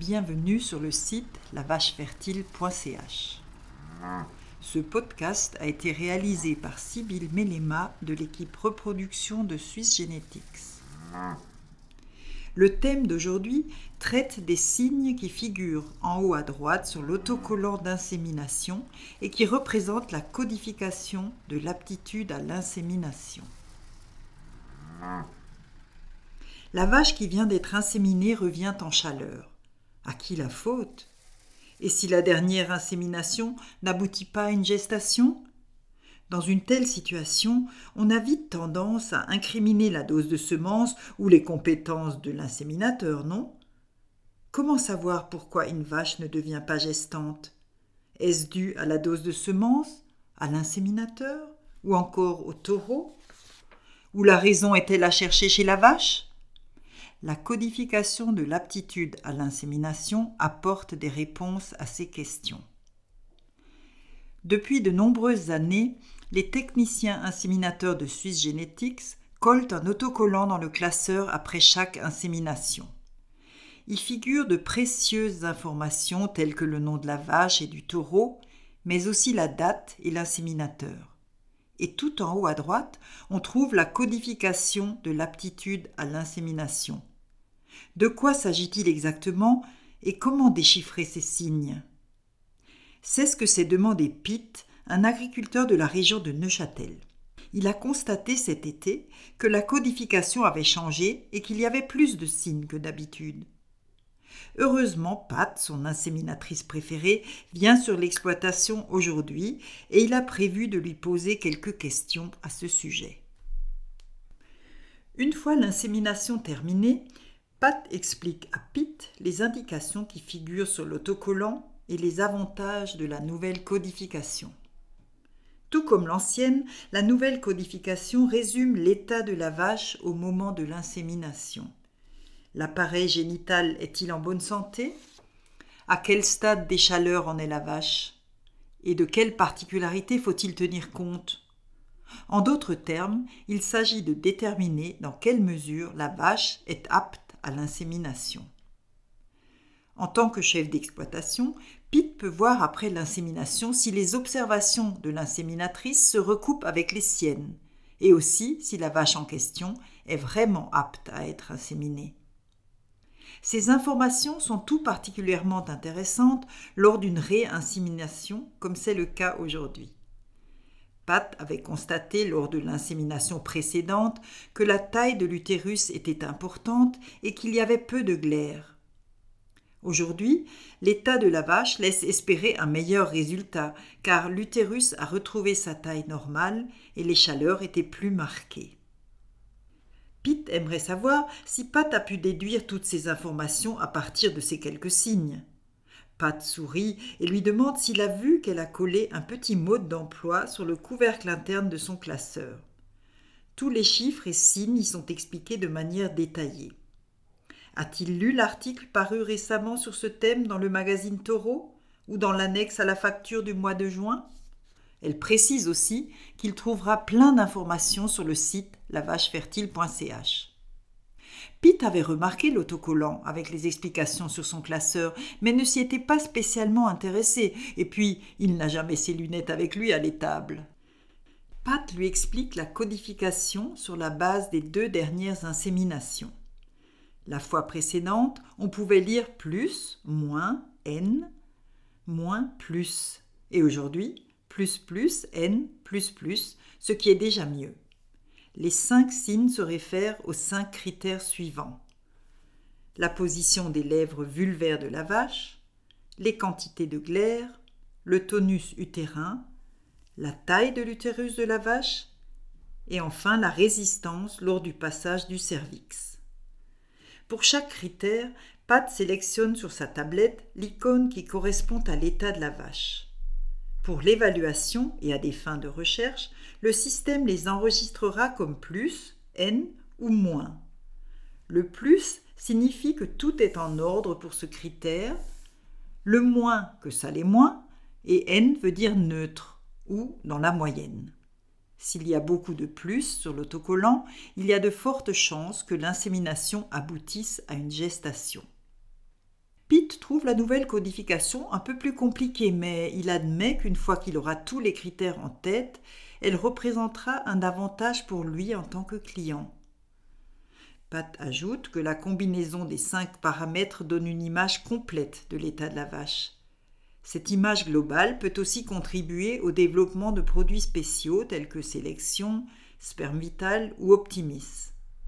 Bienvenue sur le site lavachefertile.ch. Ce podcast a été réalisé par Sybille Mellema de l'équipe reproduction de Swiss Genetics. Le thème d'aujourd'hui traite des signes qui figurent en haut à droite sur l'autocollant d'insémination et qui représentent la codification de l'aptitude à l'insémination. La vache qui vient d'être inséminée revient en chaleur. À qui la faute ? Et si la dernière insémination n'aboutit pas à une gestation ? Dans une telle situation, on a vite tendance à incriminer la dose de semences ou les compétences de l'inséminateur, non ? Comment savoir pourquoi une vache ne devient pas gestante ? Est-ce dû à la dose de semences, à l'inséminateur ou encore au taureau ? Ou la raison est-elle à chercher chez la vache ? La codification de l'aptitude à l'insémination apporte des réponses à ces questions. Depuis de nombreuses années, les techniciens inséminateurs de Swiss Genetics collent un autocollant dans le classeur après chaque insémination. Il figure de précieuses informations telles que le nom de la vache et du taureau, mais aussi la date et l'inséminateur. Et tout en haut à droite, on trouve la codification de l'aptitude à l'insémination. De quoi s'agit-il exactement et comment déchiffrer ces signes ? C'est ce que s'est demandé Pitt, un agriculteur de la région de Neuchâtel. Il a constaté cet été que la codification avait changé et qu'il y avait plus de signes que d'habitude. Heureusement, Pat, son inséminatrice préférée, vient sur l'exploitation aujourd'hui et il a prévu de lui poser quelques questions à ce sujet. Une fois l'insémination terminée, Pat explique à Pitt les indications qui figurent sur l'autocollant et les avantages de la nouvelle codification. Tout comme l'ancienne, la nouvelle codification résume l'état de la vache au moment de l'insémination. L'appareil génital est-il en bonne santé ? À quel stade des chaleurs en est la vache ? Et de quelles particularités faut-il tenir compte ? En d'autres termes, il s'agit de déterminer dans quelle mesure la vache est apte à l'insémination. En tant que chef d'exploitation, Pitt peut voir après l'insémination si les observations de l'inséminatrice se recoupent avec les siennes et aussi si la vache en question est vraiment apte à être inséminée. Ces informations sont tout particulièrement intéressantes lors d'une réinsémination comme c'est le cas aujourd'hui. Pat avait constaté lors de l'insémination précédente que la taille de l'utérus était importante et qu'il y avait peu de glaire. Aujourd'hui, l'état de la vache laisse espérer un meilleur résultat car l'utérus a retrouvé sa taille normale et les chaleurs étaient plus marquées. Pitt aimerait savoir si Pat a pu déduire toutes ces informations à partir de ces quelques signes. Pat sourit et lui demande s'il a vu qu'elle a collé un petit mode d'emploi sur le couvercle interne de son classeur. Tous les chiffres et signes y sont expliqués de manière détaillée. A-t-il lu l'article paru récemment sur ce thème dans le magazine Taureau ou dans l'annexe à la facture du mois de juin ? Elle précise aussi qu'il trouvera plein d'informations sur le site lavachefertile.ch. Pitt avait remarqué l'autocollant avec les explications sur son classeur, mais ne s'y était pas spécialement intéressé, et puis il n'a jamais ses lunettes avec lui à l'étable. Pat lui explique la codification sur la base des 2 dernières inséminations. La fois précédente, on pouvait lire plus, moins, n, moins, plus, et aujourd'hui, plus, n, plus, ce qui est déjà mieux. Les 5 signes se réfèrent aux 5 critères suivants. La position des lèvres vulvaires de la vache, les quantités de glaire, le tonus utérin, la taille de l'utérus de la vache et enfin la résistance lors du passage du cervix. Pour chaque critère, Pat sélectionne sur sa tablette l'icône qui correspond à l'état de la vache. Pour l'évaluation et à des fins de recherche, le système les enregistrera comme plus, n ou moins. Le plus signifie que tout est en ordre pour ce critère, le moins que ça l'est moins, et n veut dire neutre ou dans la moyenne. S'il y a beaucoup de plus sur l'autocollant, il y a de fortes chances que l'insémination aboutisse à une gestation. Pitt Pete trouve la nouvelle codification un peu plus compliquée, mais il admet qu'une fois qu'il aura tous les critères en tête, elle représentera un avantage pour lui en tant que client. Pat ajoute que la combinaison des 5 paramètres donne une image complète de l'état de la vache. Cette image globale peut aussi contribuer au développement de produits spéciaux tels que Sélection, Sperme Vital ou Optimis.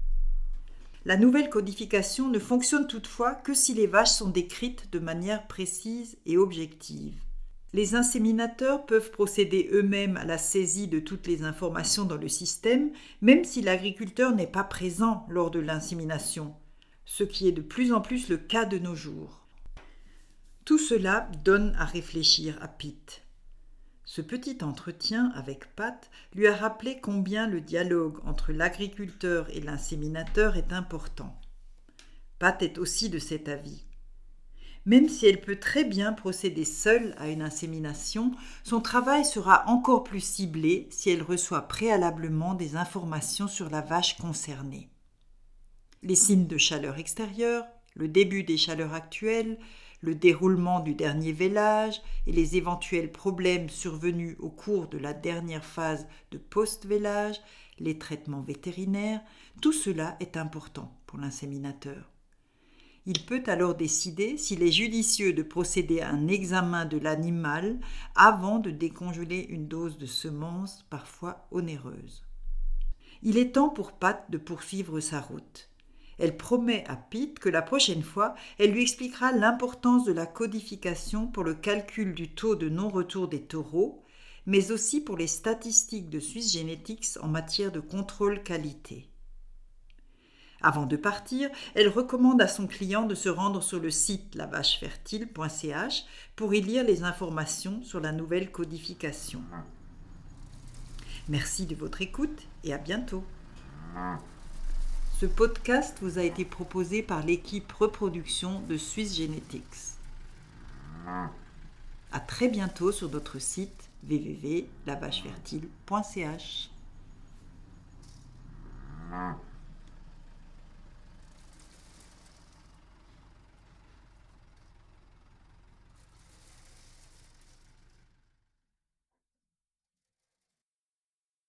La nouvelle codification ne fonctionne toutefois que si les vaches sont décrites de manière précise et objective. Les inséminateurs peuvent procéder eux-mêmes à la saisie de toutes les informations dans le système, même si l'agriculteur n'est pas présent lors de l'insémination, ce qui est de plus en plus le cas de nos jours. Tout cela donne à réfléchir à Pete. Ce petit entretien avec Pat lui a rappelé combien le dialogue entre l'agriculteur et l'inséminateur est important. Pat est aussi de cet avis. Même si elle peut très bien procéder seule à une insémination, son travail sera encore plus ciblé si elle reçoit préalablement des informations sur la vache concernée. Les signes de chaleur extérieure, le début des chaleurs actuelles, le déroulement du dernier vélage et les éventuels problèmes survenus au cours de la dernière phase de post-vélage, les traitements vétérinaires, tout cela est important pour l'inséminateur. Il peut alors décider s'il est judicieux de procéder à un examen de l'animal avant de décongeler une dose de semences parfois onéreuse. Il est temps pour Pat de poursuivre sa route. Elle promet à Pete que la prochaine fois, elle lui expliquera l'importance de la codification pour le calcul du taux de non-retour des taureaux, mais aussi pour les statistiques de Swiss Genetics en matière de contrôle qualité. Avant de partir, elle recommande à son client de se rendre sur le site lavachefertile.ch pour y lire les informations sur la nouvelle codification. Merci de votre écoute et à bientôt. Ce podcast vous a été proposé par l'équipe reproduction de Swiss Genetics. À très bientôt sur notre site www.lavachefertile.ch.